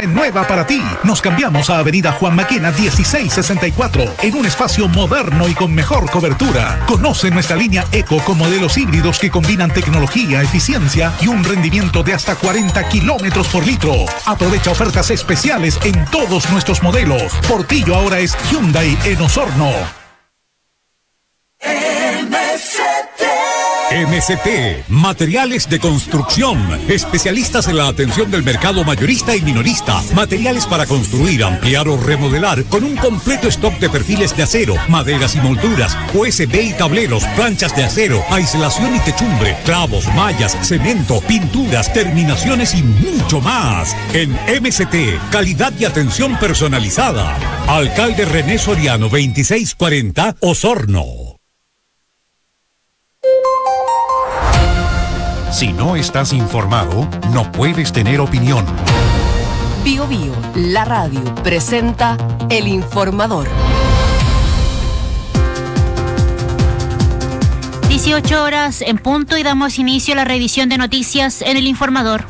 renueva para ti. Nos cambiamos a Avenida Juan Maquena 1664 en un espacio moderno y con mejor cobertura. Conoce nuestra línea Eco con modelos híbridos que combinan tecnología, eficiencia y un rendimiento de hasta 40 kilómetros por litro. Aprovecha ofertas especiales en todos nuestros modelos. Portillo ahora es Hyundai en Osorno. MCT, materiales de construcción, especialistas en la atención del mercado mayorista y minorista, materiales para construir, ampliar o remodelar, con un completo stock de perfiles de acero, maderas y molduras, USB y tableros, planchas de acero, aislación y techumbre, clavos, mallas, cemento, pinturas, terminaciones y mucho más. En MCT, calidad y atención personalizada. Alcalde René Soriano, 2640, Osorno. Si no estás informado, no puedes tener opinión. Bio Bio, la radio, presenta El Informador. 18 horas en punto y damos inicio a la revisión de noticias en El Informador.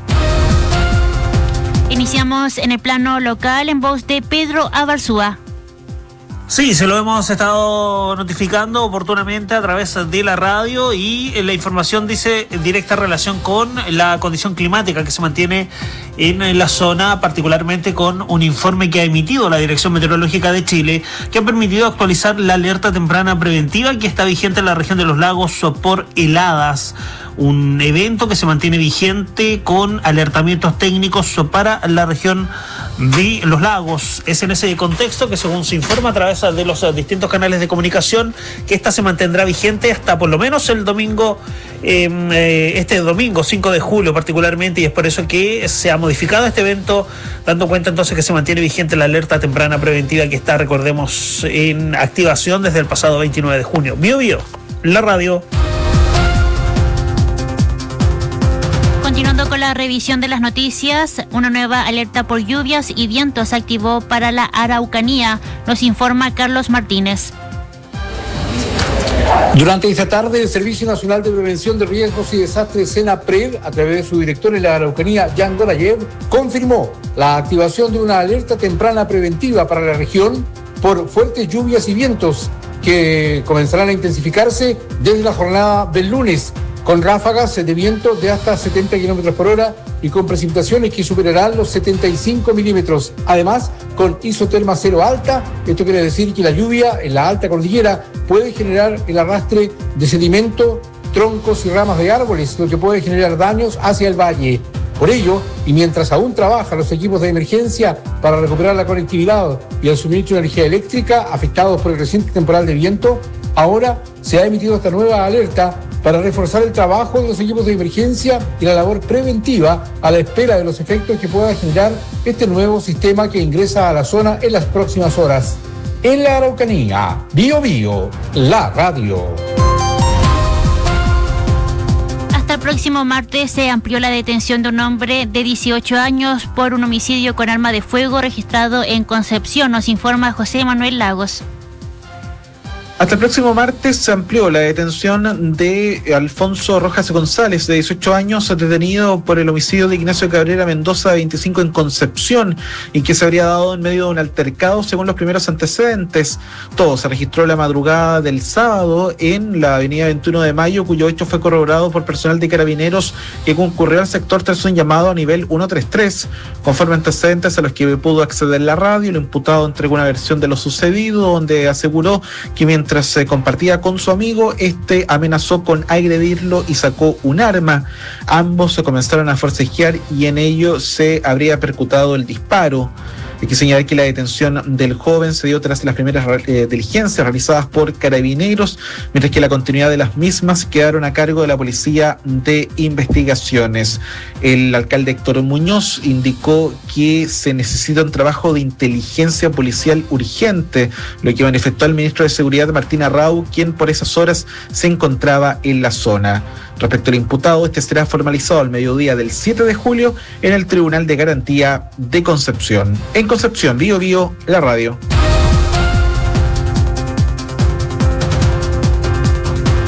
Iniciamos en el plano local en voz de Pedro Abarzúa. Sí, se lo hemos estado notificando oportunamente a través de la radio y la información dice directa relación con la condición climática que se mantiene en la zona, particularmente con un informe que ha emitido la Dirección Meteorológica de Chile, que ha permitido actualizar la alerta temprana preventiva que está vigente en la región de los lagos por heladas. Un evento que se mantiene vigente con alertamientos técnicos para la región de los lagos. Es en ese contexto que, según se informa a través de los distintos canales de comunicación, que esta se mantendrá vigente hasta por lo menos el domingo, este domingo 5 de julio particularmente, y es por eso que se ha modificado este evento, dando cuenta entonces que se mantiene vigente la alerta temprana preventiva que está, recordemos, en activación desde el pasado 29 de junio. Bio Bio, la radio. Continuando con la revisión de las noticias, una nueva alerta por lluvias y vientos se activó para la Araucanía, nos informa Carlos Martínez. Durante esta tarde, el Servicio Nacional de Prevención de Riesgos y Desastres, SENAPRED, a través de su director en la Araucanía, Jan Gorayev, confirmó la activación de una alerta temprana preventiva para la región por fuertes lluvias y vientos que comenzarán a intensificarse desde la jornada del lunes, con ráfagas de viento de hasta 70 kilómetros por hora y con precipitaciones que superarán los 75 milímetros. Además, con isoterma cero alta, esto quiere decir que la lluvia en la alta cordillera puede generar el arrastre de sedimento, troncos y ramas de árboles, lo que puede generar daños hacia el valle. Por ello, y mientras aún trabajan los equipos de emergencia para recuperar la conectividad y el suministro de energía eléctrica afectados por el reciente temporal de viento, ahora se ha emitido esta nueva alerta para reforzar el trabajo de los equipos de emergencia y la labor preventiva a la espera de los efectos que pueda generar este nuevo sistema que ingresa a la zona en las próximas horas. En la Araucanía, Bio Bio, la radio. Hasta el próximo martes se amplió la detención de un hombre de 18 años por un homicidio con arma de fuego registrado en Concepción, nos informa José Manuel Lagos. Hasta el próximo martes se amplió la detención de Alfonso Rojas González, de 18 años, detenido por el homicidio de Ignacio Cabrera Mendoza, de 25, en Concepción, y que se habría dado en medio de un altercado, según los primeros antecedentes. Todo se registró la madrugada del sábado en la avenida 21 de Mayo, cuyo hecho fue corroborado por personal de Carabineros que concurrió al sector tras un llamado a nivel 133. Conforme antecedentes a los que pudo acceder la radio, el imputado entregó una versión de lo sucedido, donde aseguró que mientras se compartía con su amigo, este amenazó con agredirlo y sacó un arma. Ambos se comenzaron a forcejear y en ello se habría percutado el disparo. Hay que señalar que la detención del joven se dio tras las primeras diligencias realizadas por Carabineros, mientras que la continuidad de las mismas quedaron a cargo de la Policía de Investigaciones. El alcalde Héctor Muñoz indicó que se necesita un trabajo de inteligencia policial urgente, lo que manifestó el ministro de Seguridad, Martín Arrau, quien por esas horas se encontraba en la zona. Respecto al imputado, este será formalizado al mediodía del 7 de julio en el Tribunal de Garantía de Concepción. En Concepción, Bio Bio, la radio. Entre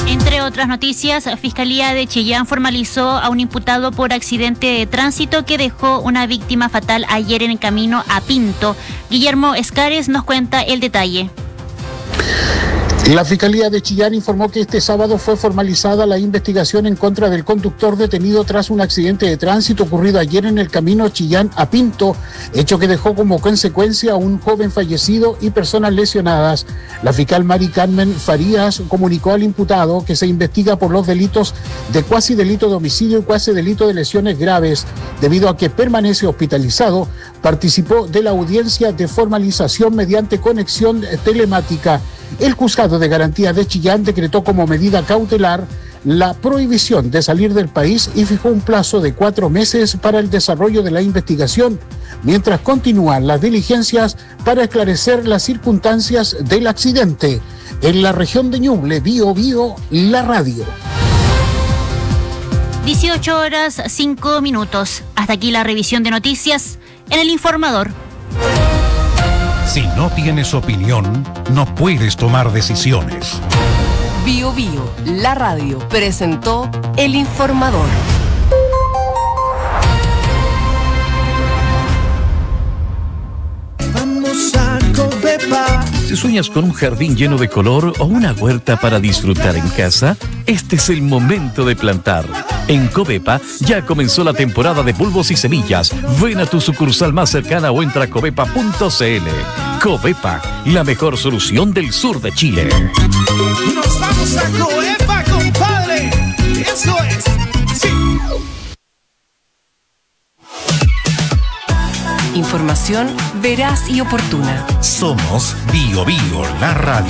otras noticias, Fiscalía de Chillán formalizó a un imputado por accidente de tránsito que dejó una víctima fatal ayer en el camino a Pinto. Guillermo Escares nos cuenta el detalle. La Fiscalía de Chillán informó que este sábado fue formalizada la investigación en contra del conductor detenido tras un accidente de tránsito ocurrido ayer en el camino Chillán a Pinto, hecho que dejó como consecuencia a un joven fallecido y personas lesionadas. La fiscal Mari Carmen Farías comunicó al imputado que se investiga por los delitos de cuasi delito de homicidio y cuasi delito de lesiones graves. Debido a que permanece hospitalizado, participó de la audiencia de formalización mediante conexión telemática. El Juzgado de Garantía de Chillán decretó como medida cautelar la prohibición de salir del país y fijó un plazo de 4 meses para el desarrollo de la investigación, mientras continúan las diligencias para esclarecer las circunstancias del accidente. En la región de Ñuble, Biobío, la radio. 18:05. Hasta aquí la revisión de noticias en El Informador. Si no tienes opinión, no puedes tomar decisiones. Biobío, la radio, presentó El Informador. Vamos a Covepa. Si sueñas con un jardín lleno de color o una huerta para disfrutar en casa, este es el momento de plantar. En Covepa ya comenzó la temporada de bulbos y semillas. Ven a tu sucursal más cercana o entra a covepa.cl. Covepa, la mejor solución del sur de Chile. Nos vamos a Covepa, compadre. Eso es. Sí. Información veraz y oportuna. Somos Biobío, la radio.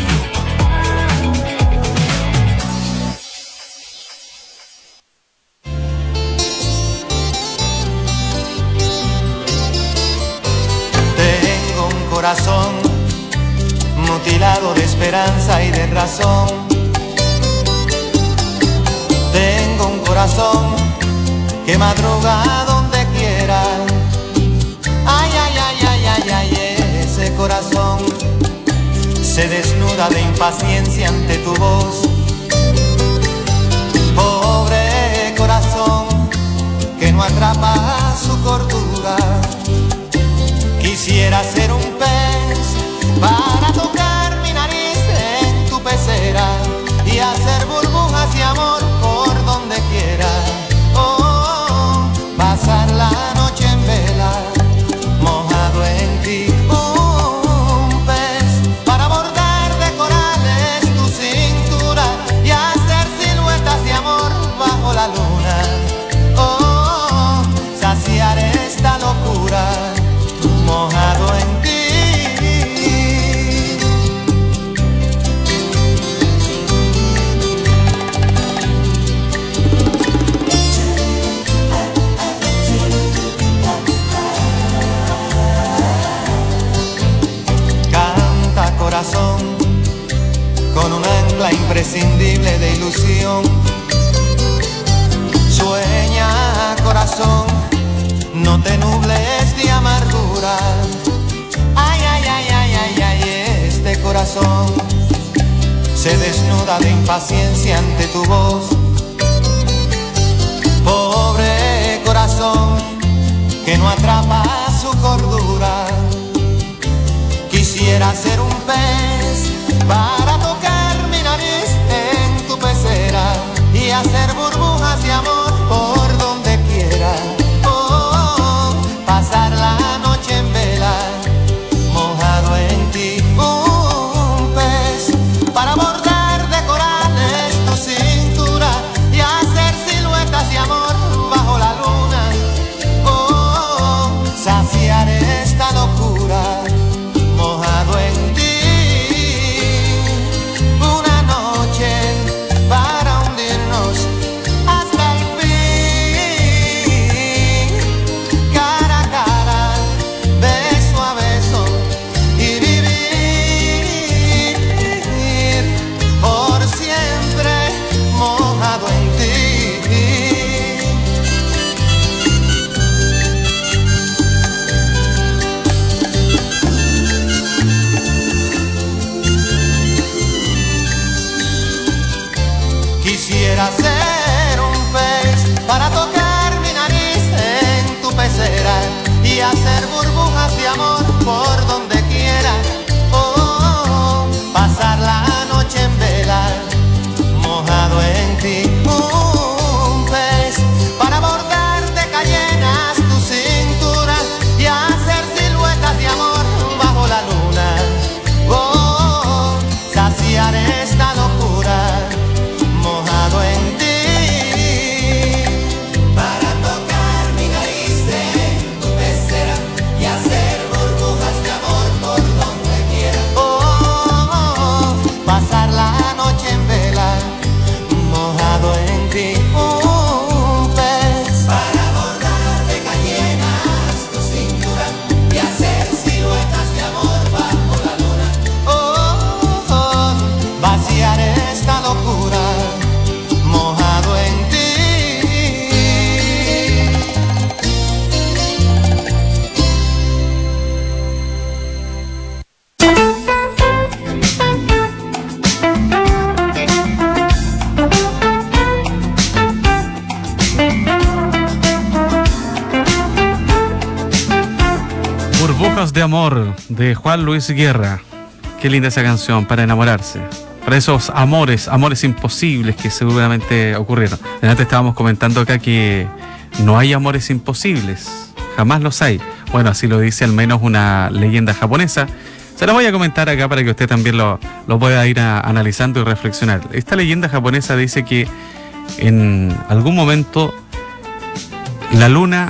Tengo un corazón mutilado de esperanza y de razón. Tengo un corazón que madruga donde quiera. Ay, ay, ay, ay, ay, ay, ese corazón se desnuda de impaciencia ante tu voz. Pobre corazón que no atrapa su cordura. Quisiera ser un pez para tocar mi nariz en tu pecera y hacer burbujas de amor por donde quiera. Oh, pasar la noche en vela, mojado en ti, un pez para bordar de corales tu cintura y hacer siluetas de amor bajo la luna. Oh, saciar esta locura, mojado en ti. Corazón, con un ancla imprescindible de ilusión. Sueña, corazón, no te nubles de amargura. Ay, ay, ay, ay, ay, ay, este corazón se desnuda de impaciencia ante tu voz. Pobre corazón que no atrapa su cordura. Quisiera ser un pez para tocar mi nariz en tu pecera y hacer burbujas de amor por donde quiera. Oh, pasar la noche en vela, mojado en ti. Un pez para bordar de corales tu cintura y hacer siluetas de amor bajo la luna. Oh, saciar esta locura, mojado en ti. Burbujas de amor, de Juan Luis Guerra. Qué linda esa canción para enamorarse. Para esos amores imposibles que seguramente ocurrieron. Antes estábamos comentando acá que no hay amores imposibles. Jamás los hay. Bueno, así lo dice al menos una leyenda japonesa. Se los voy a comentar acá para que usted también lo pueda ir analizando y reflexionar. Esta leyenda japonesa dice que en algún momento la luna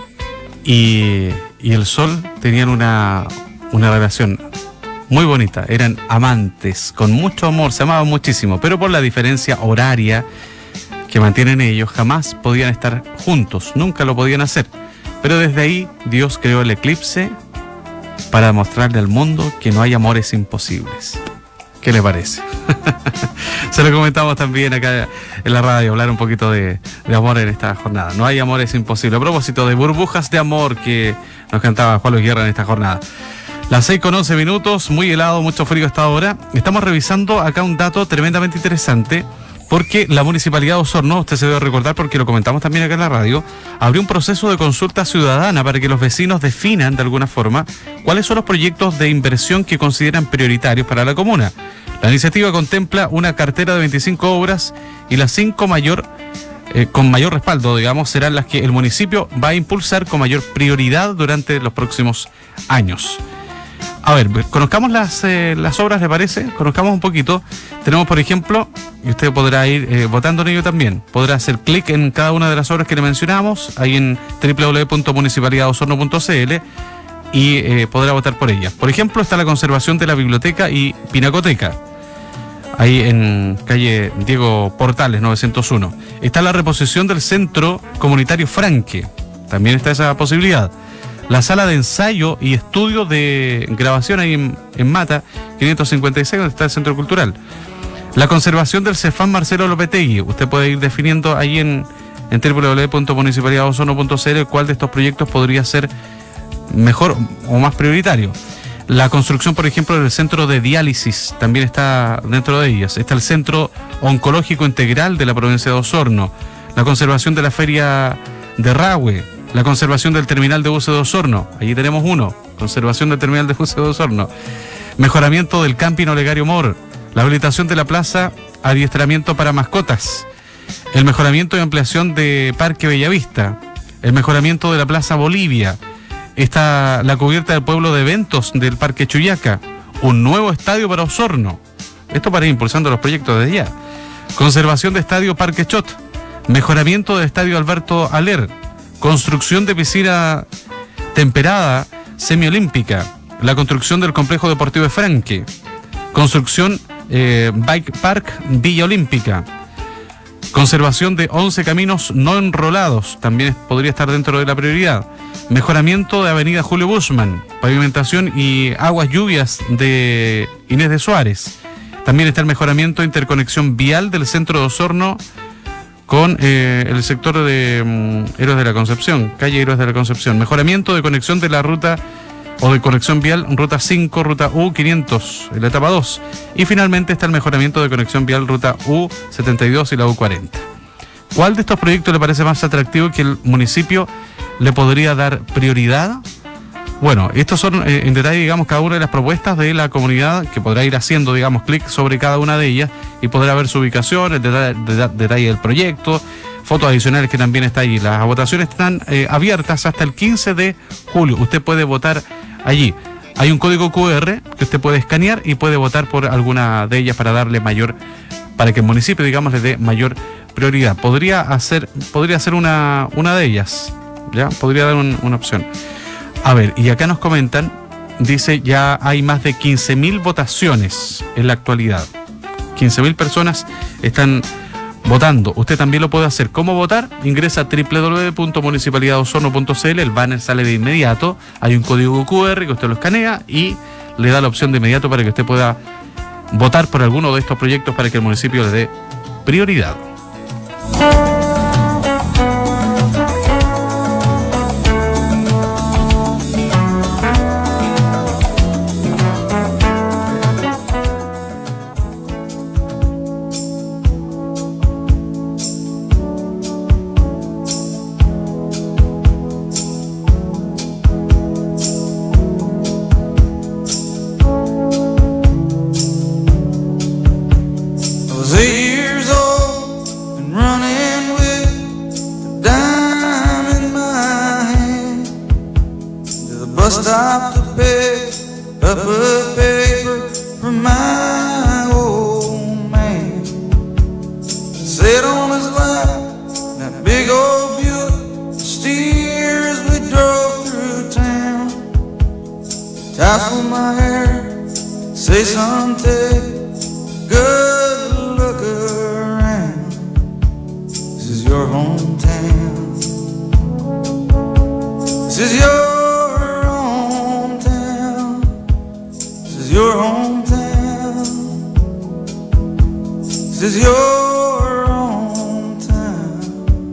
y el sol tenían una relación muy bonita, eran amantes, con mucho amor, se amaban muchísimo, pero por la diferencia horaria que mantienen ellos, jamás podían estar juntos, nunca lo podían hacer. Pero desde ahí Dios creó el eclipse para mostrarle al mundo que no hay amores imposibles. ¿Qué le parece? Se lo comentamos también acá en la radio, hablar un poquito de amor en esta jornada. No hay amores imposibles. A propósito de burbujas de amor que nos cantaba Juan Luis Guerra en esta jornada. Las 6:11, muy helado, mucho frío a esta hora. Estamos revisando acá un dato tremendamente interesante, porque la Municipalidad de Osorno, usted se debe recordar porque lo comentamos también acá en la radio, abrió un proceso de consulta ciudadana para que los vecinos definan de alguna forma cuáles son los proyectos de inversión que consideran prioritarios para la comuna. La iniciativa contempla una cartera de 25 obras y las 5 con mayor respaldo, digamos, serán las que el municipio va a impulsar con mayor prioridad durante los próximos años. A ver, conozcamos las obras, ¿le parece? Conozcamos un poquito. Tenemos, por ejemplo, y usted podrá ir votando en ello también. Podrá hacer clic en cada una de las obras que le mencionamos, ahí en www.municipalidadosorno.cl y podrá votar por ellas. Por ejemplo, está la conservación de la biblioteca y pinacoteca, ahí en calle Diego Portales, 901. Está la reposición del centro comunitario Franque, también está esa posibilidad. La sala de ensayo y estudio de grabación ahí en Mata, 556, donde está el Centro Cultural. La conservación del Cefam Marcelo Lopetegui. Usted puede ir definiendo ahí en www.municipalidadosorno.cl cuál de estos proyectos podría ser mejor o más prioritario. La construcción, por ejemplo, del centro de diálisis también está dentro de ellas. Está el Centro Oncológico Integral de la provincia de Osorno. La conservación de la feria de Rahue. La conservación del terminal de buses de Osorno. Allí tenemos uno. Conservación del terminal de buses de Osorno. Mejoramiento del camping Olegario Mor. La habilitación de la plaza adiestramiento para mascotas. El mejoramiento y ampliación de Parque Bellavista. El mejoramiento de la Plaza Bolivia. Está la cubierta del pueblo de eventos del Parque Chuyaca. Un nuevo estadio para Osorno. Esto para ir impulsando los proyectos desde ya. Conservación de estadio Parque Chot. Mejoramiento del estadio Alberto Aler. Construcción de piscina temperada semiolímpica. La construcción del complejo deportivo de Franque. Construcción Bike Park Villa Olímpica. Conservación de 11 caminos no enrolados. También podría estar dentro de la prioridad. Mejoramiento de avenida Julio Buschmann. Pavimentación y aguas lluvias de Inés de Suárez. También está el mejoramiento de interconexión vial del centro de Osorno con el sector de Héroes de la Concepción, calle Héroes de la Concepción. Mejoramiento de conexión de la ruta o de conexión vial ruta 5, ruta U500, en la etapa 2. Y finalmente está el mejoramiento de conexión vial ruta U72 y la U40. ¿Cuál de estos proyectos le parece más atractivo que el municipio le podría dar prioridad? Bueno, estos son en detalle, digamos, cada una de las propuestas de la comunidad, que podrá ir haciendo, digamos, clic sobre cada una de ellas y podrá ver su ubicación, el detalle del proyecto, fotos adicionales que también está ahí. Las votaciones están abiertas hasta el 15 de julio. Usted puede votar allí. Hay un código QR que usted puede escanear y puede votar por alguna de ellas para darle para que el municipio, digamos, le dé mayor prioridad. Podría ser una de ellas, ¿ya? Podría dar una opción. A ver, y acá nos comentan, dice, ya hay más de 15.000 votaciones en la actualidad. 15.000 personas están votando. Usted también lo puede hacer. ¿Cómo votar? Ingresa a www.municipalidadosorno.cl, el banner sale de inmediato, hay un código QR que usted lo escanea y le da la opción de inmediato para que usted pueda votar por alguno de estos proyectos para que el municipio le dé prioridad. stopped to pick up a paper from my old man. Sat on his lap, that big old Buick steer as we drove through town. Tassel my hair, say son, take a good look around. This is your hometown. This is your hometown. This is your hometown. This is your hometown.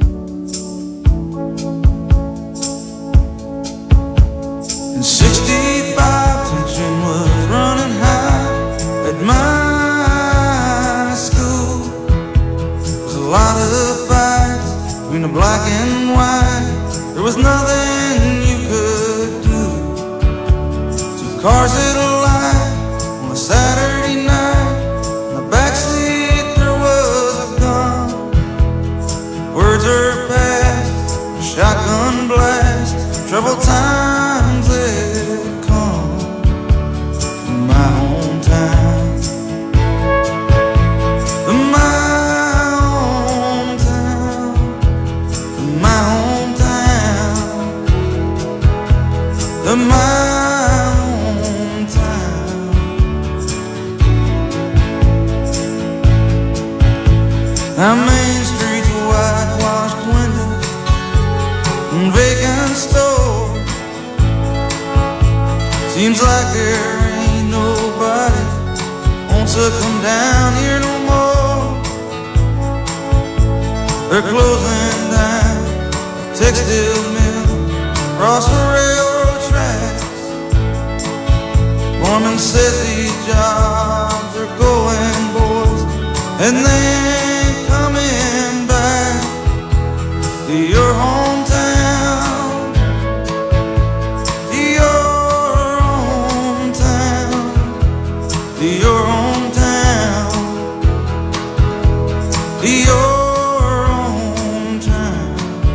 In '65, tension was running high at my school. There was a lot of fights between the black and white. There was nothing you could do. Two cars at a light on a Saturday night. In the backseat there was a gun. Words are past, a shotgun blast. Troubled times had come in my hometown. In my hometown. In my hometown. In my hometown. Our main streets, whitewashed windows and vacant stores. Seems like there ain't nobody wants to come down here no more. They're closing down a textile mill across the railroad tracks. Foreman says these jobs are going, boys, and they ain't coming back to your hometown. To your hometown. To your hometown. To your hometown.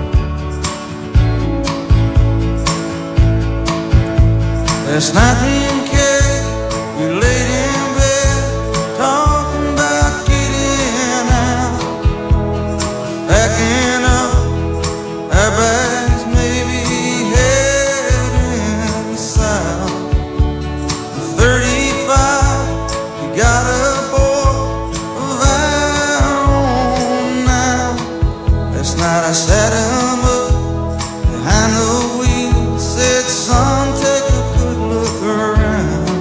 Last night me and Kay, we laid in bed, talking about getting out, packing up our bags, maybe heading south. 35, we got a boy of our own now. Last night I sat him up behind the wheel, said, son, take a good look around.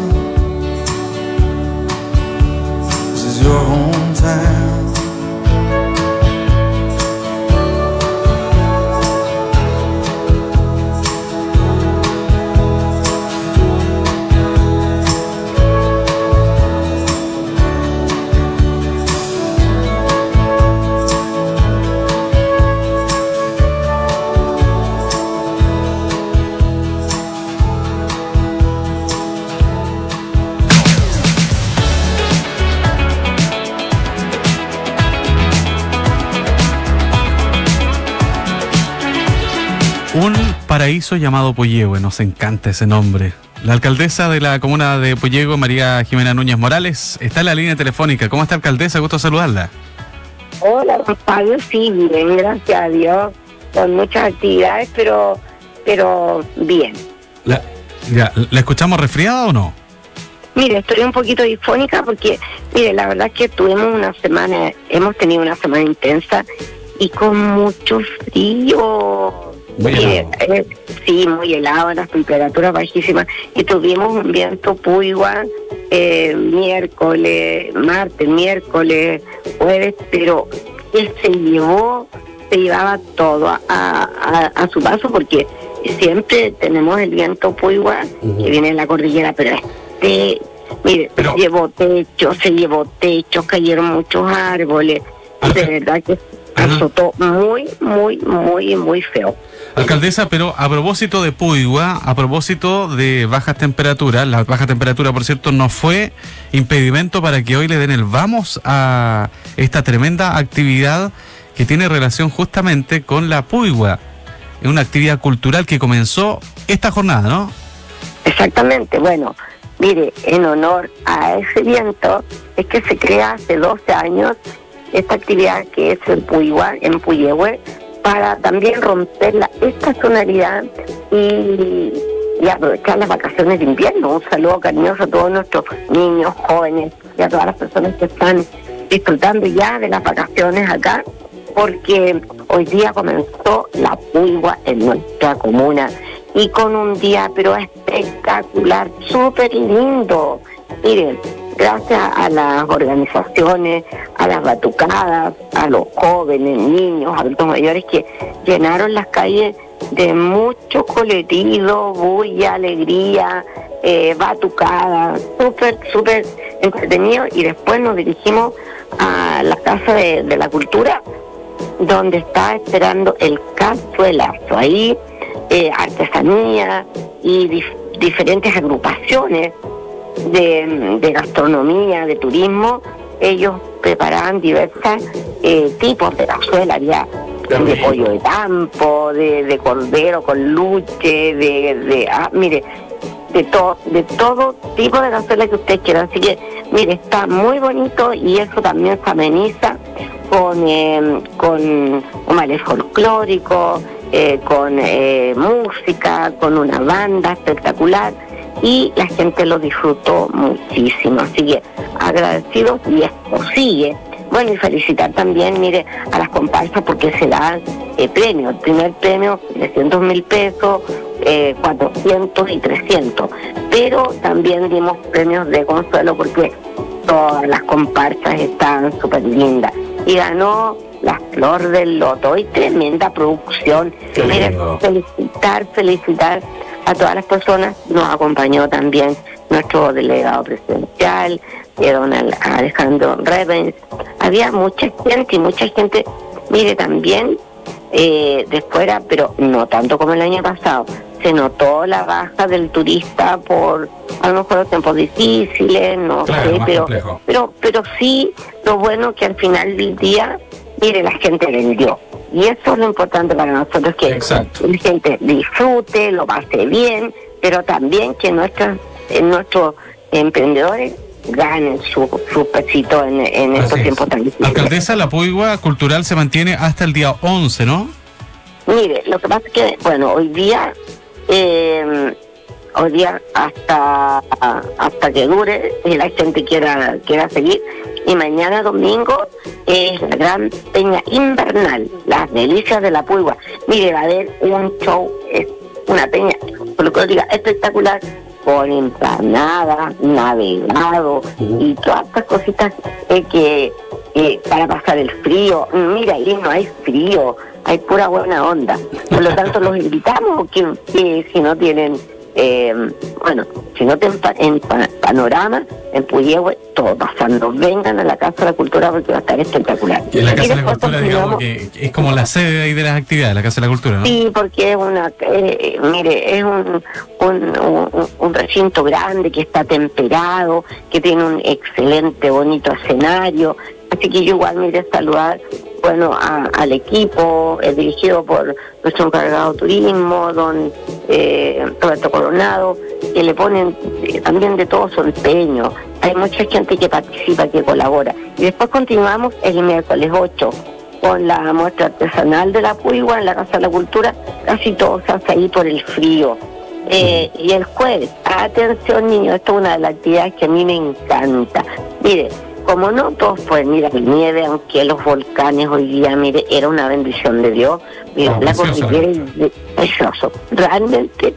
This is your hometown. Un paraíso llamado Puyehue, nos encanta ese nombre. La alcaldesa de la comuna de Puyehue, María Jimena Núñez Morales, está en la línea telefónica. ¿Cómo está, alcaldesa? Gusto saludarla. Hola, Juan Pablo, sí, bien, gracias a Dios, con muchas actividades, pero bien. ¿La escuchamos resfriada o no? Mire, estoy un poquito disfónica porque, mire, la verdad es que hemos tenido una semana intensa y con mucho frío. Sí, muy helado, las temperaturas bajísimas, y tuvimos un viento Puigua martes, miércoles, jueves, pero él se llevaba todo a su paso, porque siempre tenemos el viento Puigua que viene de la cordillera, pero mire, se llevó techos, cayeron muchos árboles, de verdad que azotó muy, muy, muy, muy feo. Alcaldesa, pero a propósito de Puigua, a propósito de bajas temperaturas, la baja temperatura, por cierto, no fue impedimento para que hoy le den el vamos a esta tremenda actividad que tiene relación justamente con la Puigua. Es una actividad cultural que comenzó esta jornada, ¿no? Exactamente, bueno, mire, en honor a ese viento es que se crea hace 12 años esta actividad que es el Puigua, en Puyehue, para también romper la estacionalidad y aprovechar las vacaciones de invierno. Un saludo cariñoso a todos nuestros niños, jóvenes y a todas las personas que están disfrutando ya de las vacaciones acá, porque hoy día comenzó la Puigua en nuestra comuna y con un día pero espectacular, súper lindo. Miren, gracias a las organizaciones, a las batucadas, a los jóvenes, niños, adultos mayores que llenaron las calles de mucho colorido, bulla, alegría, batucada, súper entretenido. Y después nos dirigimos a la Casa de la Cultura, donde está esperando el cazuelazo. Ahí artesanía y diferentes agrupaciones de gastronomía, de turismo. Ellos preparaban diversos tipos de cazuela, había de pollo de campo, de cordero con luche, mire, de todo tipo de cazuela que ustedes quieran. Así que, mire, está muy bonito y eso también se ameniza con un ballet folclórico, con música, con una banda espectacular, y la gente lo disfrutó muchísimo. Así que agradecidos, y esto sigue. Bueno, y felicitar también, mire, a las comparsas porque se dan premios. El primer premio, 300.000 pesos, 400 y 300. Pero también dimos premios de consuelo porque todas las comparsas estaban súper lindas. Y ganó La Flor del Loto, y tremenda producción. Mire, felicitar a todas las personas. Nos acompañó también nuestro delegado presidencial, don Alejandro Revens. Había mucha gente, mire, también de fuera, pero no tanto como el año pasado. Se notó la baja del turista por a lo mejor los tiempos difíciles, no sé, pero sí, lo bueno que al final del día, mire, la gente vendió. Y eso es lo importante para nosotros, que la gente disfrute, lo pase bien, pero también que nuestros emprendedores ganen su pesito en estos tiempos tan difíciles. Alcaldesa, la Puigua Cultural se mantiene hasta el día 11, ¿no? Mire, lo que pasa es que, bueno, hoy día hasta que dure y la gente quiera seguir, y mañana domingo es la gran peña invernal, las delicias de la Puigua. Mire, va a haber un show, es una peña, por lo que diga, espectacular, con empanada, navegado y todas estas cositas que para pasar el frío. Mira, ahí no hay frío, hay pura buena onda. Por lo tanto, los invitamos que si no tienen, si no tienen panorama, en Puyehue, todo pasando. Vengan a la Casa de la Cultura porque va a estar espectacular. Y la Casa de la Cultura, digamos, que es como la sede ahí de las actividades, la Casa de la Cultura, ¿no? Sí, porque es mire, es un recinto grande que está temperado, que tiene un excelente, bonito escenario. Así que yo igual, mire, saludar, bueno, al equipo dirigido por nuestro encargado de turismo, don Roberto Coronado, que le ponen también de todo su empeño. Hay mucha gente que participa, que colabora. Y después continuamos el miércoles 8 con la muestra artesanal de la Puigua en la Casa de la Cultura. Casi todo se hace ahí por el frío. Y el jueves, atención niños, esto es una de las actividades que a mí me encanta. Mire, como no todo fue, mira, nieve, aunque los volcanes hoy día, mire, era una bendición de Dios. Mira, la cordillera es precioso, realmente.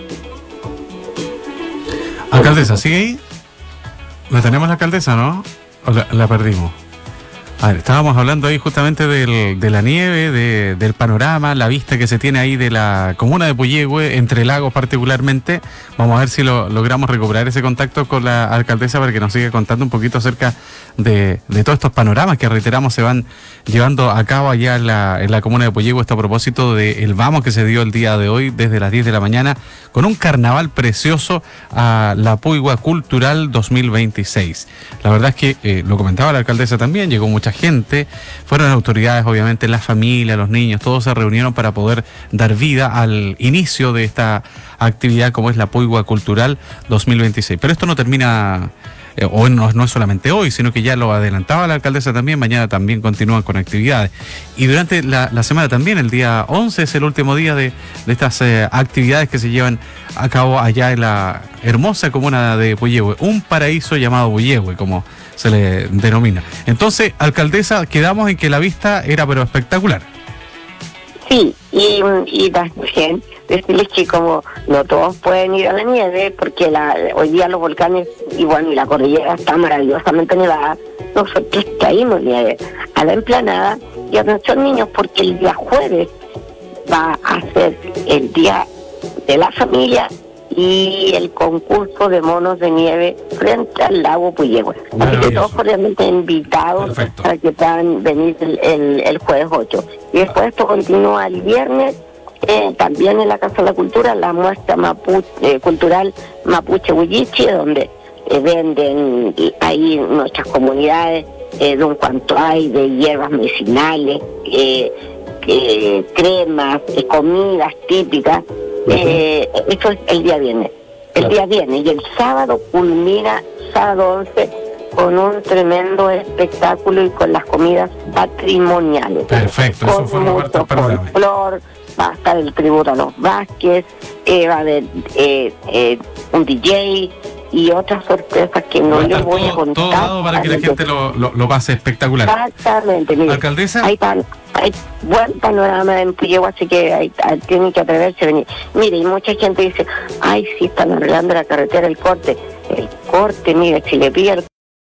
Alcaldesa, ¿sigue ahí? ¿La tenemos la alcaldesa, no? ¿O la perdimos? A ver, estábamos hablando ahí justamente de la nieve, del panorama, la vista que se tiene ahí de la comuna de Puyehue, entre lagos particularmente. Vamos a ver si logramos recuperar ese contacto con la alcaldesa para que nos siga contando un poquito acerca de todos estos panoramas que, reiteramos, se van llevando a cabo allá en la comuna de Puyehue. Esto a propósito del vamos que se dio el día de hoy desde las 10 de la mañana con un carnaval precioso a la Puigua Cultural 2026. La verdad es que, lo comentaba la alcaldesa también, llegó mucha mucha gente. Fueron autoridades, obviamente, la familia, los niños, todos se reunieron para poder dar vida al inicio de esta actividad como es la Puigua Cultural 2026. Pero esto no termina... Hoy no es solamente hoy, sino que ya lo adelantaba la alcaldesa también, mañana también continúan con actividades. Y durante la semana también, el día 11 es el último día de estas actividades que se llevan a cabo allá en la hermosa comuna de Puyehue, un paraíso llamado Puyehue, como se le denomina. Entonces, alcaldesa, quedamos en que la vista era pero espectacular. Sí, y también decirles que como no todos pueden ir a la nieve, porque hoy día los volcanes y bueno, y la cordillera está maravillosamente nevada, nosotros traímos nieve a la emplanada. Y atención, niños, porque el día jueves va a ser el día de la familia y el concurso de monos de nieve frente al lago Puyehue. Así que todos cordialmente invitados. Perfecto. Para que puedan venir el jueves 8. Y después esto continúa el viernes, también en la Casa de la Cultura, la muestra cultural Mapuche Huilliche, donde venden ahí nuestras comunidades de un cuanto hay, de hierbas medicinales, cremas, comidas típicas. Esto es el día viernes. El día viernes y el sábado culmina, sábado 11, con un tremendo espectáculo y con las comidas patrimoniales. Perfecto, eso fue una parte folclor, va a estar el tributo a los Vázquez, va a haber un DJ y otras sorpresas que no les voy a contar. Todo dado para que la gente lo pase espectacular. Exactamente, mire, alcaldesa. Hay buen panorama en Puyehue, así que tienen que atreverse a venir. Mire, y mucha gente dice, ay, sí, están arreglando la carretera, el corte, mire, si le pilla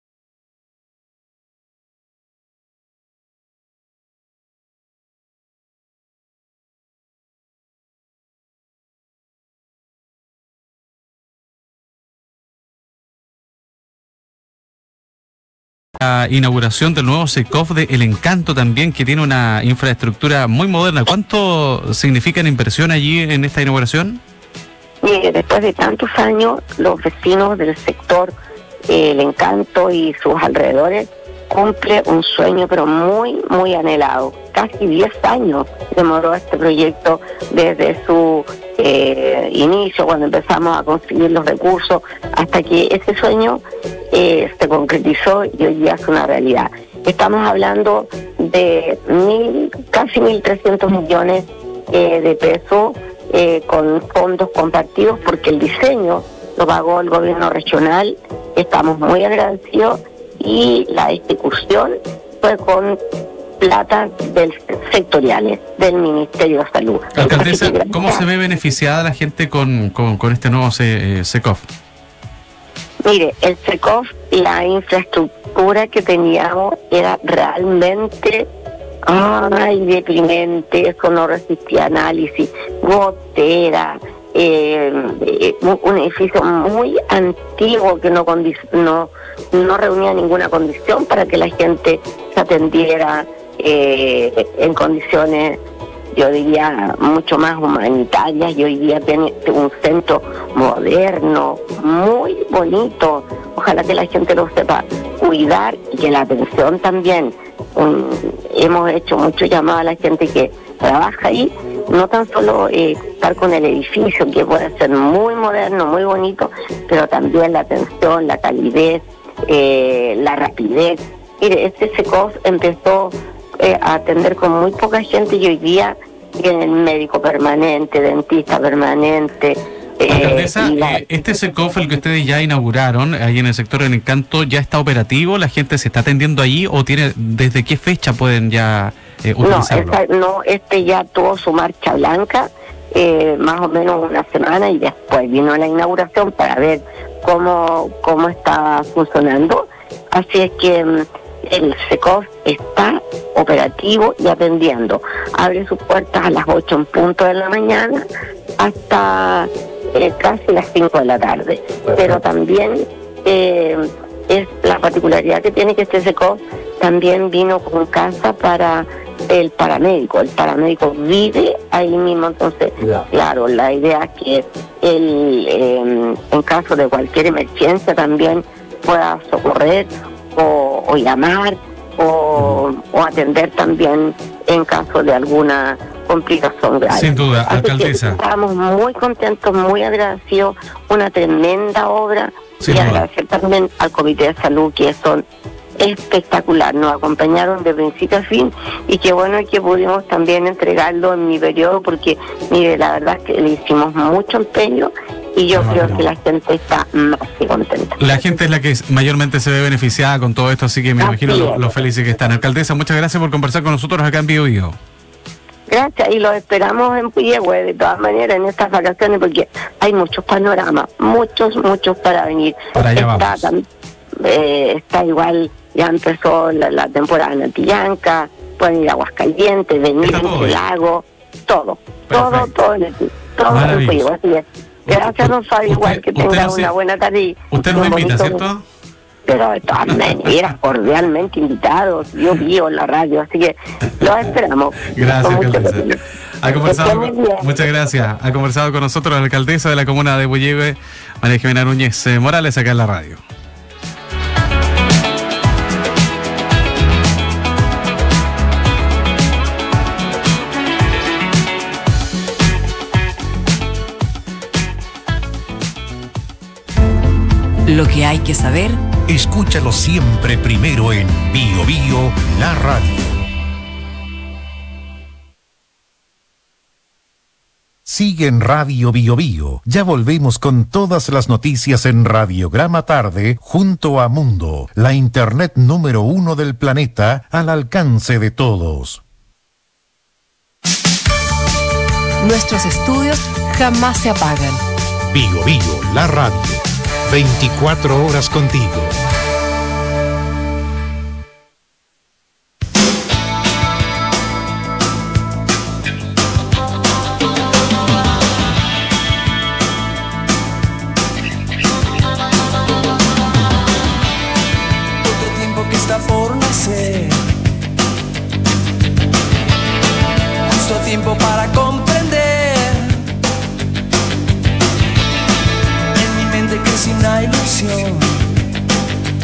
la inauguración del nuevo SECOF de El Encanto también, que tiene una infraestructura muy moderna. ¿Cuánto significa la inversión allí en esta inauguración? Mire, después de tantos años, los vecinos del sector El Encanto y sus alrededores cumple un sueño, pero muy, muy anhelado. Casi 10 años demoró este proyecto desde su inicio, cuando empezamos a conseguir los recursos, hasta que ese sueño se concretizó y hoy día es una realidad. Estamos hablando de casi 1.300 millones de pesos con fondos compartidos, porque el diseño lo pagó el gobierno regional. Estamos muy agradecidos y la ejecución fue con plata sectoriales del Ministerio de Salud. Alcaldesa, ¿cómo se ve beneficiada la gente con este nuevo SECOF? Mire, el SECOF, la infraestructura que teníamos era realmente deprimente, eso no resistía análisis, gotera, un edificio muy antiguo que no reunía ninguna condición para que la gente se atendiera en condiciones, yo diría, mucho más humanitarias, y hoy día tiene un centro moderno, muy bonito. Ojalá que la gente lo sepa cuidar y que la atención también. Hemos hecho mucho llamado a la gente que trabaja ahí, no tan solo estar con el edificio, que puede ser muy moderno, muy bonito, pero también la atención, la calidez, la rapidez. Mire, este SECOF empezó a atender con muy poca gente y hoy día tienen médico permanente, dentista permanente. Alcaldesa, este SECOF, el que ustedes ya inauguraron ahí en el sector del Encanto, ¿ya está operativo? ¿La gente se está atendiendo allí o desde qué fecha pueden ya utilizarlo? Este ya tuvo su marcha blanca, más o menos una semana, y después vino la inauguración para ver cómo está funcionando. Así es que el SECOF está operativo y atendiendo. Abre sus puertas a las 8 en punto de la mañana hasta casi las 5 de la tarde. Pero también es la particularidad que tiene que este SECOF también vino con casa para el paramédico. El paramédico vive ahí mismo, entonces, claro, la idea es que él, en caso de cualquier emergencia, también pueda socorrer o llamar o atender también en caso de alguna complicación grave. Sin duda, Así alcaldesa. Estamos muy contentos, muy agradecidos, una tremenda obra, Sin y duda. agradecer también al Comité de Salud, que son espectacular, nos acompañaron de principio a fin, y qué bueno que pudimos también entregarlo en mi periodo, porque mire, la verdad es que le hicimos mucho empeño y yo creo que la gente está más que contenta. La gente es la que mayormente se ve beneficiada con todo esto, así que me imagino lo felices que están. Alcaldesa, muchas gracias por conversar con nosotros acá en Bio Bio. Gracias, y los esperamos en Puyehue de todas maneras en estas vacaciones, porque hay muchos panoramas, muchos para venir. Para allá está, vamos. Está igual, ya empezó la temporada en Antillanca, pueden ir a Aguascalientes, venir en el lago, todo en el todo en Puyehue. Así es. Gracias, don Fabio, igual que tenga una buena tarde. Usted nos invita, ¿cierto? Pero de todas maneras, cordialmente invitados, yo vivo en la radio, así que los esperamos. Gracias, alcaldesa. Ha conversado, muy bien. muchas gracias. Ha conversado con nosotros la alcaldesa de la comuna de Puyehue, María Jimena Núñez Morales, acá en la radio. Lo que hay que saber. Escúchalo siempre primero en Bio Bio, la radio. Sigue en Radio Bio Bio. Ya volvemos con todas las noticias en Radiograma Tarde junto a Mundo, la internet número 1 del planeta al alcance de todos. Nuestros estudios jamás se apagan. Bio Bio, la radio. 24 horas contigo. Otro tiempo que está por nacer, justo a tiempo para comprender. En mi mente crece una ilusión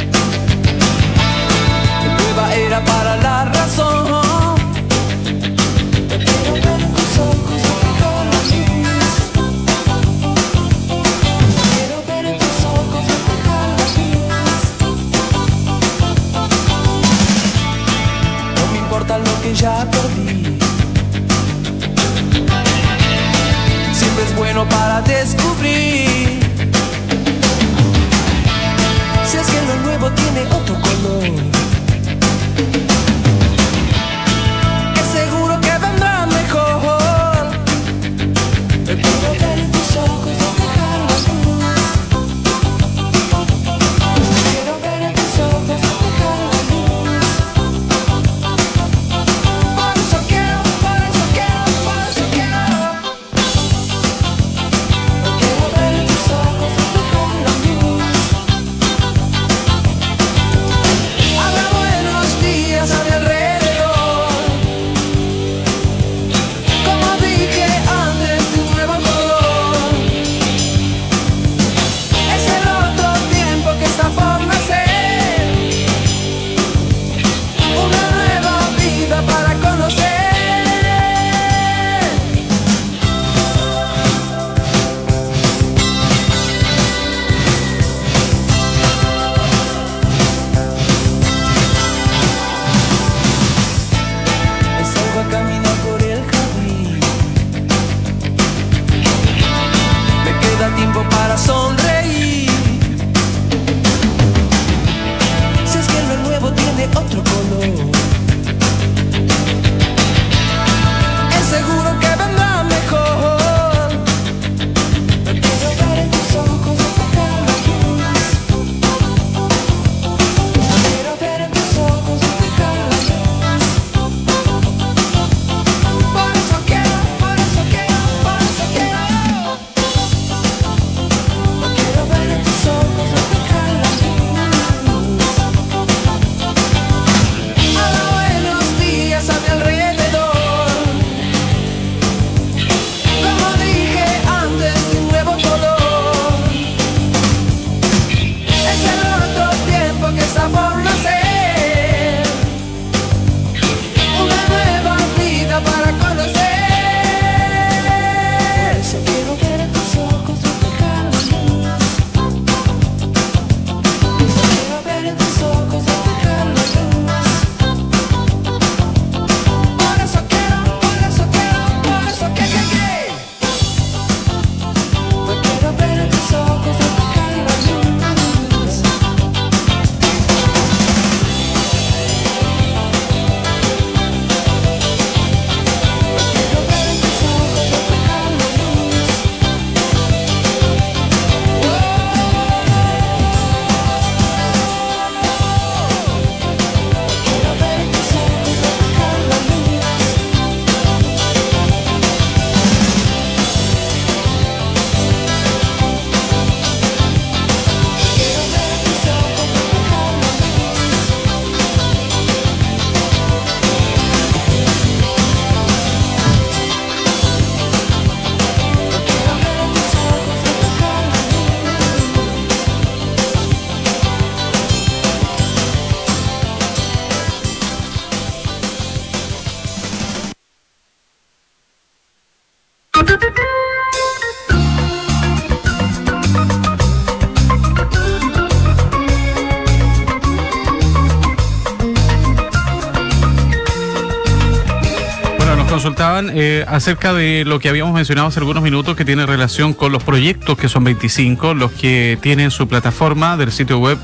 consultaban acerca de lo que habíamos mencionado hace algunos minutos, que tiene relación con los proyectos, que son 25, los que tienen su plataforma del sitio web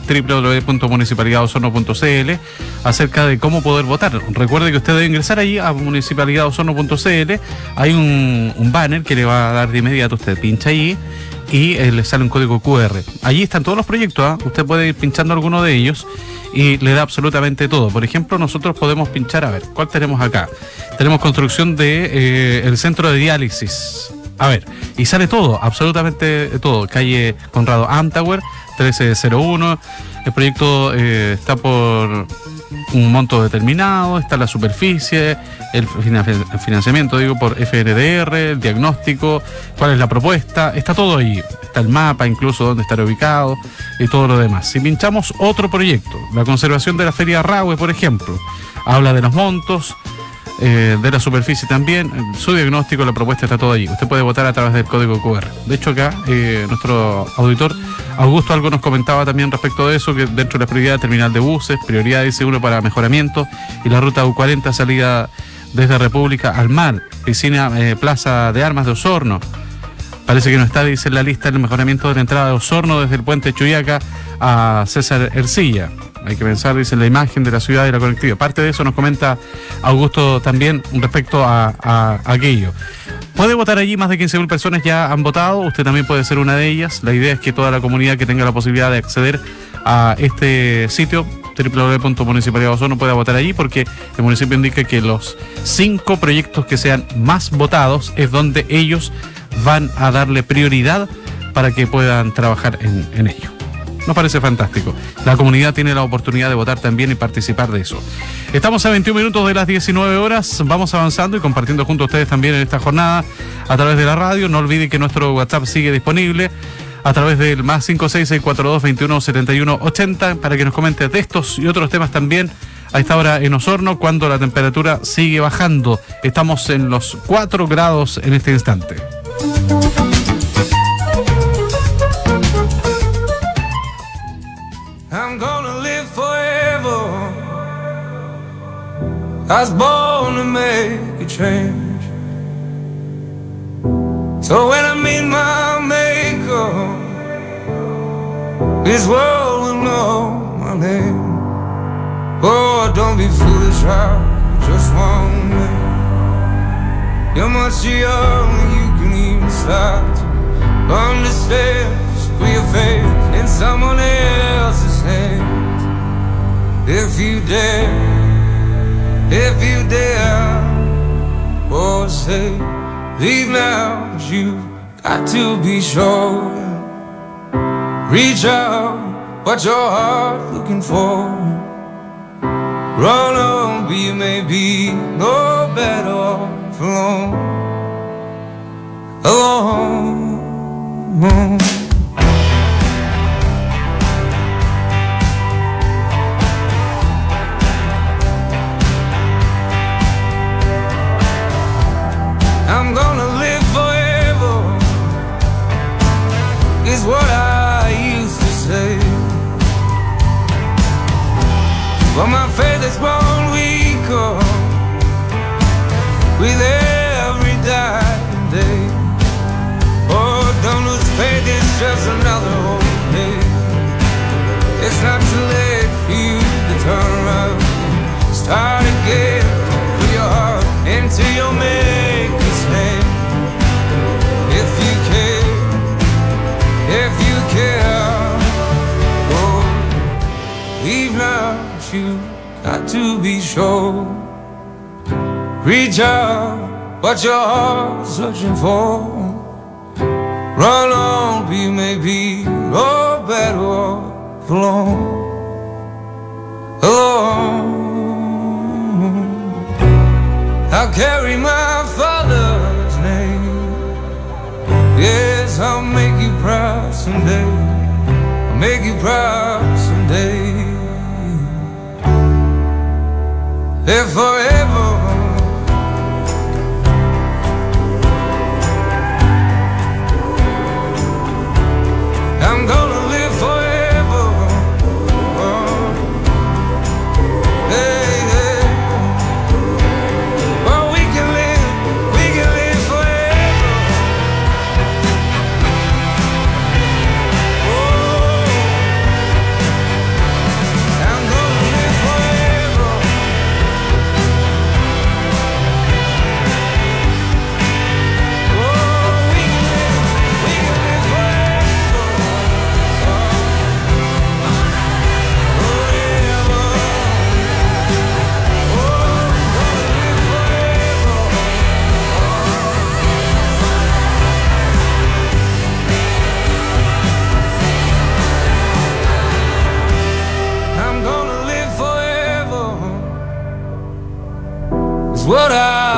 www.municipalidadadosorno.cl, acerca de cómo poder votar. Recuerde que usted debe ingresar allí a municipalidadadosorno.cl. Hay un banner que le va a dar de inmediato, usted pincha allí y le sale un código QR. Allí están todos los proyectos, usted puede ir pinchando alguno de ellos y le da absolutamente todo. Por ejemplo, nosotros podemos pinchar, a ver, ¿cuál tenemos acá? Tenemos construcción de el centro de diálisis. A ver, y sale todo, absolutamente todo. Calle Conrado Amtower, 1301. El proyecto está por un monto determinado, está la superficie, el financiamiento, digo, por FNDR, el diagnóstico, cuál es la propuesta, está todo ahí. Está el mapa, incluso dónde estará ubicado y todo lo demás. Si pinchamos otro proyecto, la conservación de la Feria Rahue, por ejemplo, habla de los montos, de la superficie también, su diagnóstico, la propuesta está todo allí. Usted puede votar a través del código QR. De hecho, acá nuestro auditor Augusto algo nos comentaba también respecto de eso, que dentro de la prioridad terminal de buses, prioridad dice uno para mejoramiento, y la ruta U40 salida desde República al mar, piscina Plaza de Armas de Osorno. Parece que no está, dice en la lista, el mejoramiento de la entrada de Osorno desde el puente Chuyaca a César Ercilla. Hay que pensar, dice, en la imagen de la ciudad y la conectividad. Parte de eso nos comenta Augusto también respecto a aquello. Puede votar allí, más de 15.000 personas ya han votado, usted también puede ser una de ellas. La idea es que toda la comunidad que tenga la posibilidad de acceder a este sitio, www.municipalidadadosorno, pueda votar allí, porque el municipio indica que los 5 proyectos que sean más votados es donde ellos van a darle prioridad para que puedan trabajar en ello. Nos parece fantástico. La comunidad tiene la oportunidad de votar también y participar de eso. Estamos a 21 minutos de las 19 horas. Vamos avanzando y compartiendo junto a ustedes también en esta jornada a través de la radio. No olviden que nuestro WhatsApp sigue disponible a través del más 56642217180 para que nos comente de estos y otros temas también a esta hora en Osorno, cuando la temperatura sigue bajando. Estamos en los 4 grados en este instante. I'm gonna live forever. I was born to make a change. So when I meet my maker, this world will know my name. Oh, don't be foolish, I just want me. You're much young, you can even start to understand. Put your faith in someone else's hands. If you dare, oh say, leave now, but you got to be sure. Reach out, what your heart's looking for. Run on, but you may be no better off alone. Alone. I'm gonna live forever, is what I used to say. But my faith has grown weaker with every dying day. Oh, don't lose faith, it's just another old day. It's not too late for you to turn around, start again, put your heart into your maker's hand. If you care, oh, leave now, but you got to be sure. Reach out, what your heart's searching for. Run on, but you may be no better off alone. Alone. I'll carry my father's name. Yes, I'll make you proud someday. I'll make you proud someday. If forever. I'm gonna live forever. Oh. Hey, hey. Well, we can live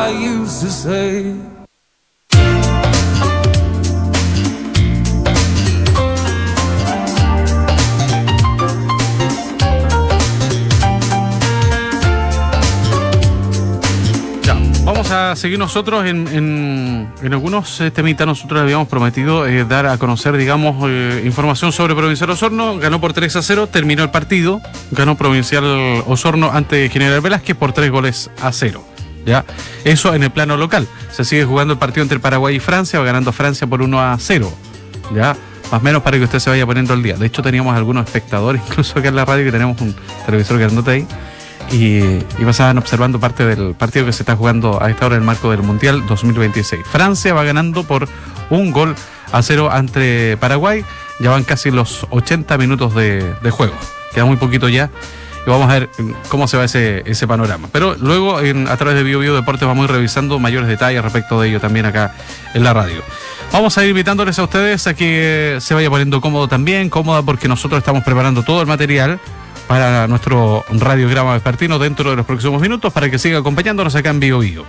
I used to say. Vamos a seguir nosotros en algunos temitas. Nosotros habíamos prometido dar a conocer, digamos, información sobre Provincial Osorno. Ganó por 3-0, terminó el partido. Ganó Provincial Osorno ante General Velázquez por 3-0. ¿Ya? Eso en el plano local. Se sigue jugando el partido entre Paraguay y Francia, va ganando Francia por 1-0. ¿Ya? Más o menos para que usted se vaya poniendo al día. De hecho, teníamos algunos espectadores, incluso acá en la radio, que tenemos un televisor grandote ahí. Y pasaban observando parte del partido que se está jugando a esta hora en el marco del Mundial 2026. Francia va ganando por 1-0 ante Paraguay. Ya van casi los 80 minutos de juego. Queda muy poquito ya. Y vamos a ver cómo se va ese panorama. Pero luego, a través de BioBio Deportes, vamos a ir revisando mayores detalles respecto de ello también acá en la radio. Vamos a ir invitándoles a ustedes a que se vaya poniendo cómodo también, cómoda, porque nosotros estamos preparando todo el material para nuestro radiograma vespertino dentro de los próximos minutos, para que siga acompañándonos acá en BioBio.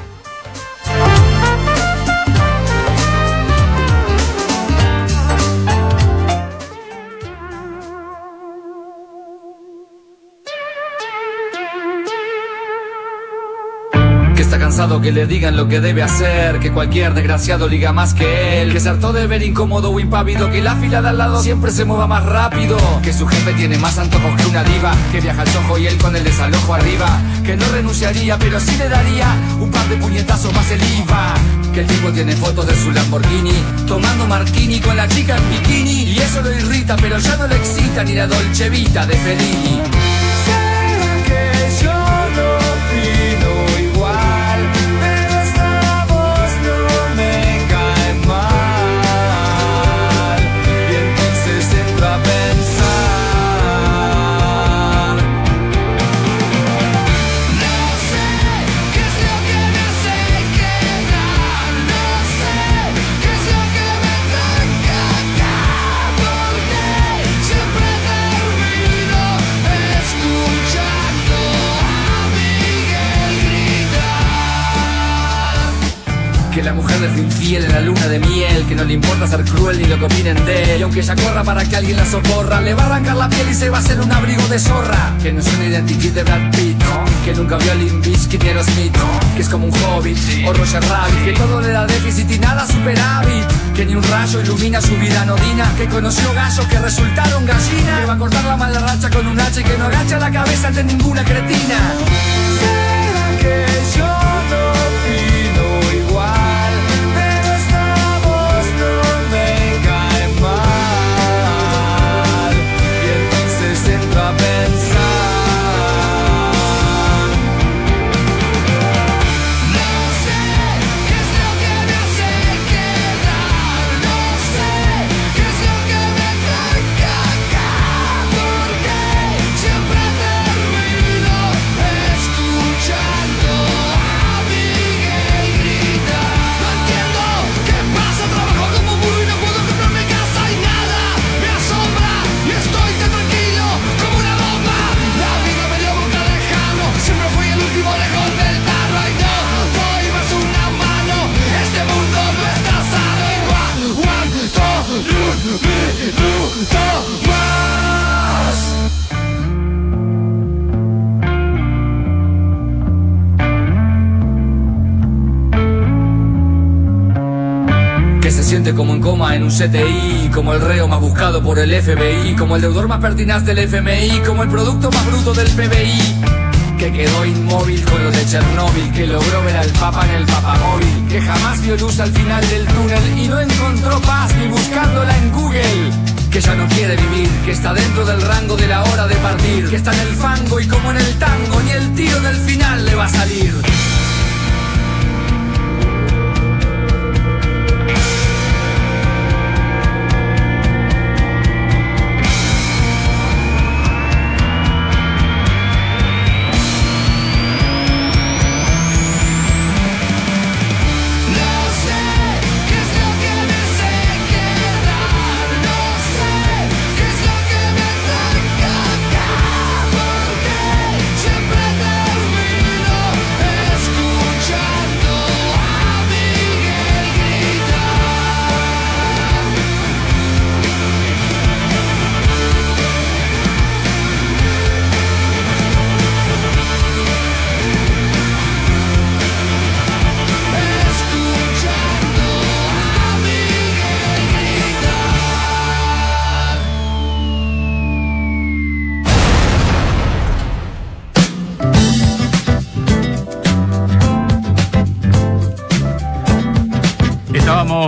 Cansado que le digan lo que debe hacer, que cualquier desgraciado liga más que él, que se hartó de ver incómodo o impávido, que la fila de al lado siempre se mueva más rápido, que su jefe tiene más antojos que una diva, que viaja al Soho y él con el desalojo arriba, que no renunciaría pero sí le daría un par de puñetazos más el IVA, que el tipo tiene fotos de su Lamborghini tomando martini con la chica en bikini, y eso lo irrita pero ya no le excita ni la Dolce Vita de Fellini. ¿Será que yo no opino igual? Que la mujer le es infiel en la luna de miel, que no le importa ser cruel ni lo que opinen de él, y aunque ella corra para que alguien la socorra, le va a arrancar la piel y se va a hacer un abrigo de zorra, que no es un identikit de Brad Pitt, que nunca vio a Limp Bizkit ni Aerosmith, que es como un hobbit o Roger Rabbit, que todo le da déficit y nada superávit, que ni un rayo ilumina su vida anodina, que conoció gallos que resultaron gallina, que va a cortar la mala racha con un hacha y que no agacha la cabeza ante ninguna cretina. ¿Será que yo no opino igual? A pensar. No sé qué es lo que me hace quedar, no sé qué es lo que me trae acá, porque siempre termino escuchando a Miguel gritar. No entiendo qué pasa, trabajo como burro y no puedo comprarme casa y nada me asombra y estoy tan tranquilo como una bomba. La vida me dio boca lejano, siempre fui el último lejos del tarro. Y no doy más una mano, este mundo no está sano. Aguanto un minuto más. Que se siente como en coma en un CTI, como el reo más buscado por el FBI, como el deudor más pertinaz del FMI, como el producto más bruto del PBI, que quedó inmóvil con lo de Chernóbil, que logró ver al Papa en el papamóvil, que jamás vio luz al final del túnel y no encontró paz ni buscándola en Google, que ya no quiere vivir, que está dentro del rango de la hora de partir, que está en el fango y como en el tango ni el tiro del final le va a salir. Escuchando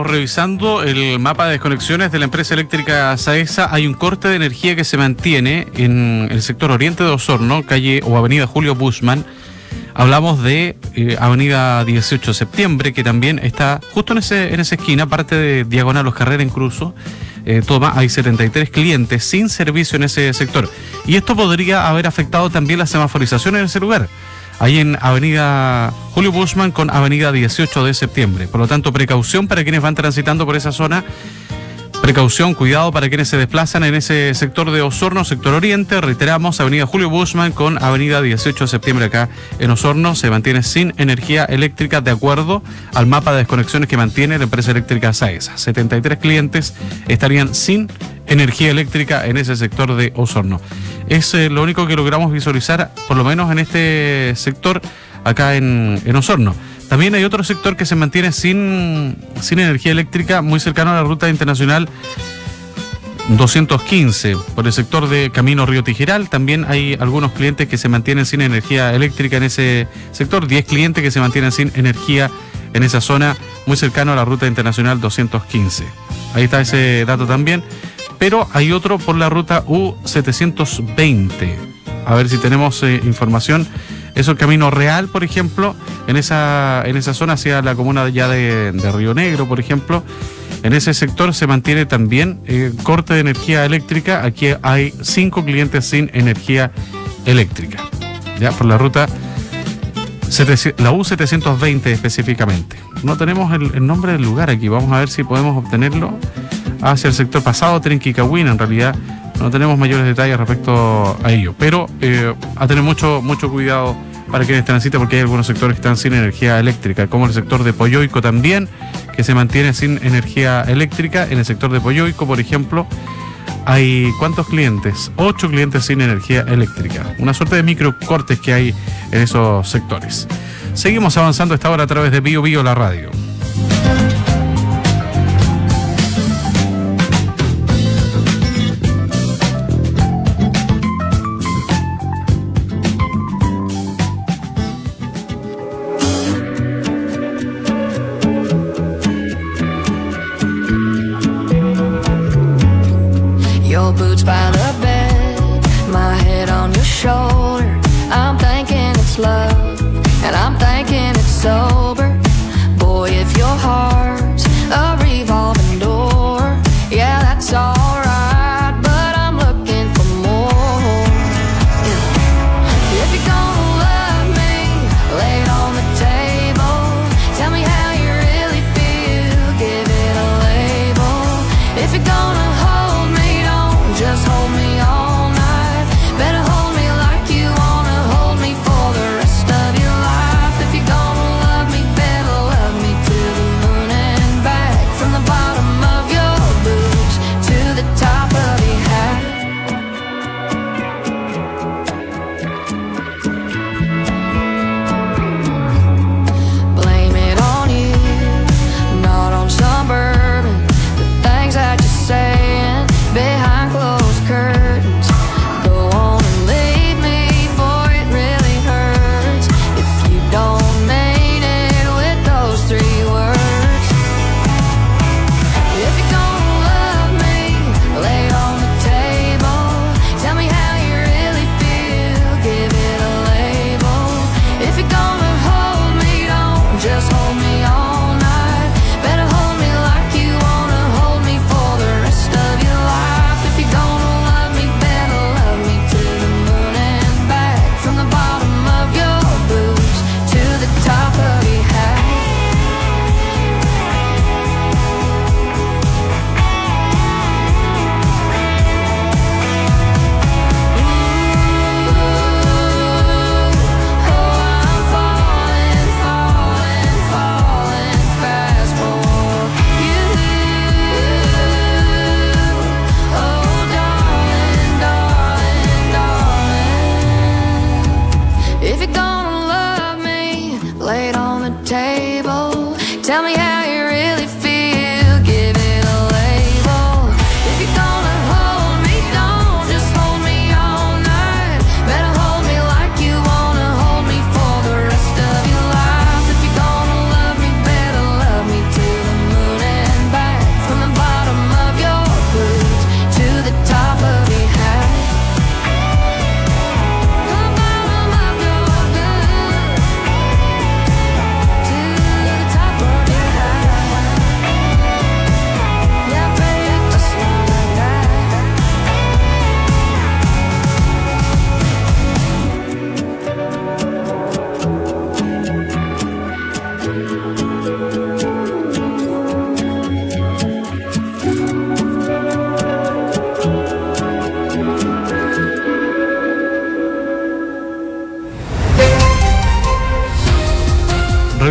revisando el mapa de desconexiones de la empresa eléctrica SAESA. Hay un corte de energía que se mantiene en el sector oriente de Osorno, calle o avenida Julio Buschmann. Hablamos de avenida 18 de septiembre, que también está justo en esa esquina, parte de diagonal Los Carreras en Cruzo. Hay 73 clientes sin servicio en ese sector. Y esto podría haber afectado también la semaforización en ese lugar. Ahí en avenida Julio Buschmann con avenida 18 de septiembre. Por lo tanto, precaución para quienes van transitando por esa zona. Precaución, cuidado para quienes se desplazan en ese sector de Osorno, sector oriente. Reiteramos, avenida Julio Buschmann con avenida 18 de septiembre acá en Osorno. Se mantiene sin energía eléctrica de acuerdo al mapa de desconexiones que mantiene la empresa eléctrica SAESA. 73 clientes estarían sin energía eléctrica en ese sector de Osorno. Es lo único que logramos visualizar, por lo menos en este sector acá en Osorno. También hay otro sector que se mantiene sin energía eléctrica, muy cercano a la ruta internacional 215, por el sector de Camino Río Tijeral. También hay algunos clientes que se mantienen sin energía eléctrica en ese sector, 10 clientes que se mantienen sin energía en esa zona, muy cercano a la ruta internacional 215. Ahí está ese dato también, pero hay otro por la ruta U720. A ver si tenemos información. Eso, el Camino Real, por ejemplo, en esa zona hacia la comuna ya de Río Negro, por ejemplo. En ese sector se mantiene también corte de energía eléctrica. Aquí hay 5 clientes sin energía eléctrica. Ya por la ruta la U720 específicamente. No tenemos el nombre del lugar aquí. Vamos a ver si podemos obtenerlo. Hacia el sector pasado, Trenquicahuina, en realidad. No tenemos mayores detalles respecto a ello, pero a tener mucho cuidado para quienes transiten, porque hay algunos sectores que están sin energía eléctrica, como el sector de Poyoico también, que se mantiene sin energía eléctrica. En el sector de Poyoico, por ejemplo, hay ¿cuántos clientes? 8 clientes sin energía eléctrica. Una suerte de microcortes que hay en esos sectores. Seguimos avanzando esta hora a través de Bio Bio, la radio. Boots by the bed, my head on your shoulder. I'm thinking it's love, and I'm thinking it's sober. Boy, if your heart's a revolving door, yeah, that's alright, but I'm looking for more. If you're gonna love me, lay it on the table. Tell me how you really feel, give it a label. If you're gonna just hold me all night. Better hold me like you wanna hold me for the rest of your life. If you're gonna love me, better love me to the moon and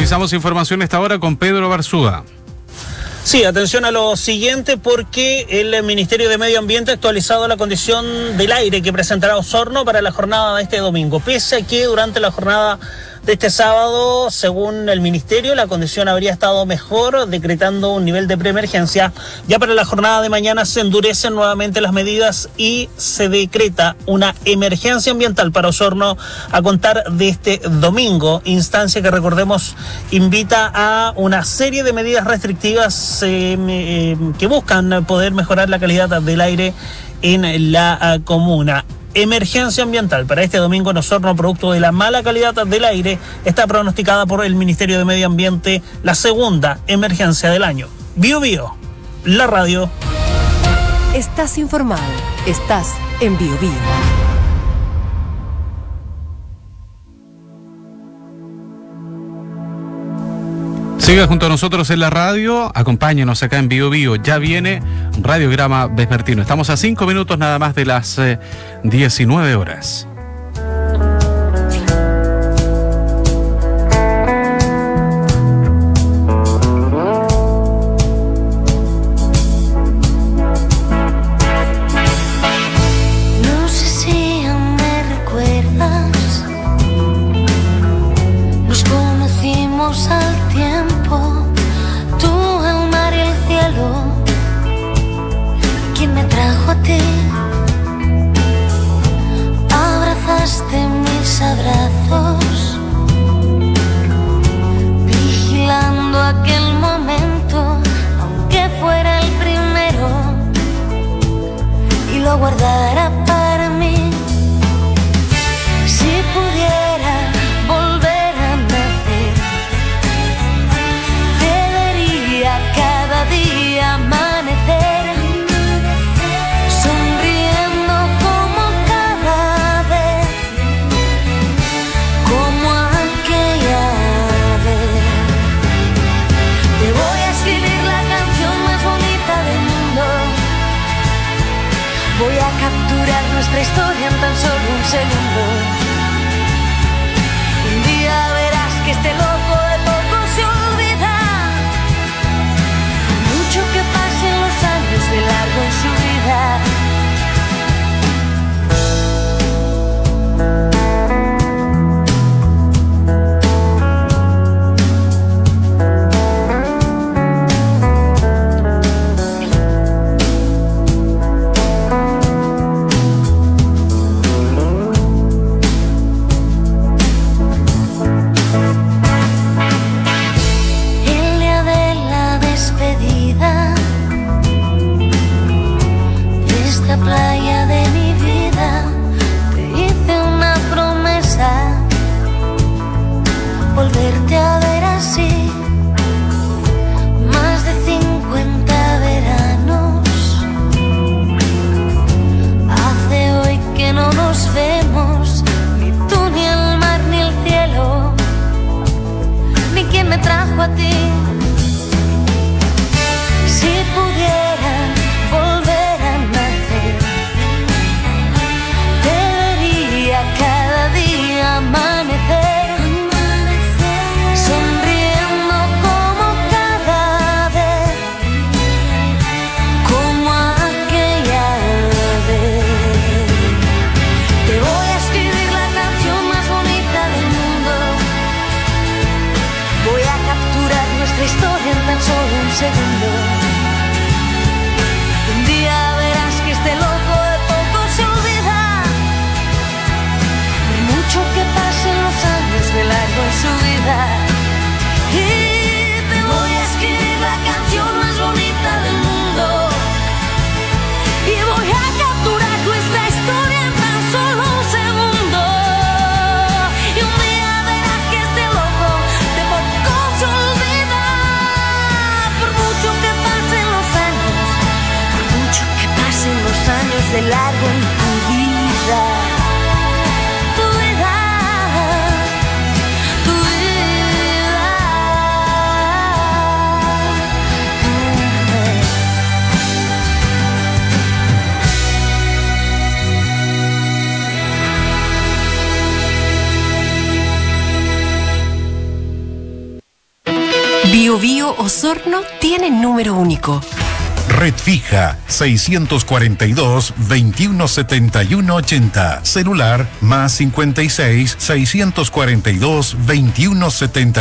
Actualizamos información a esta hora con Pedro Barzúa. Sí, atención a lo siguiente porque el Ministerio de Medio Ambiente ha actualizado la condición del aire que presentará Osorno para la jornada de este domingo. Pese a que durante la jornada de este sábado, según el Ministerio, la condición habría estado mejor, decretando un nivel de preemergencia. Ya para la jornada de mañana se endurecen nuevamente las medidas y se decreta una emergencia ambiental para Osorno a contar de este domingo, instancia que, recordemos, invita a una serie de medidas restrictivas que buscan poder mejorar la calidad del aire en la comuna. Emergencia ambiental para este domingo en Osorno, producto de la mala calidad del aire, está pronosticada por el Ministerio de Medio Ambiente la segunda emergencia del año. Bio Bio, la radio. Estás informado, estás en Bio Bio. Siga junto a nosotros en la radio, acompáñenos acá en Bio Bio. Ya viene Radiograma Vespertino. Estamos a 5 minutos nada más de las 19 horas. No sé si aún me recuerdas, nos conocimos al tiempo, tú, el mar y el cielo. ¿Quién me trajo a ti? Abrazaste mis abrazos, vigilando aquel momento, aunque fuera el primero, y lo guardara para mí. Si pudiera volver a nacer, te vería cada día amanecer, sonriendo como cada vez, como aquella vez. Te voy a escribir la canción más bonita del mundo, voy a capturar nuestra historia en tan solo un segundo. Un día verás que este loco de poco se olvida, mucho que pasen los años de largo en su vida. El día de la despedida de esta playa de mi vida, te hice una promesa, volverte a ver así. Más de 50 veranos hace hoy que no nos vemos, ni tú, ni el mar, ni el cielo, ni quien me trajo a ti. Si pudiera volver a nacer, te vería cada día amanecer, sonriendo como cada vez, como aquella vez. Te voy a escribir la canción más bonita del mundo, voy a capturar nuestra historia en tan solo un segundo. Un día verás que este loco de poco se olvida, por mucho que pasen los años de largo en su vida. Y te voy a escribir la canción más bonita del mundo, y voy a capturar nuestra historia en tan solo un segundo. Y un día verás que este loco de poco se olvida, por mucho que pasen los años, por mucho que pasen los años de largo en tu vida. Tu vida, tu vida. Biobío Osorno tiene número único. Red fija 642-2171-80. Celular más 56 642 2171.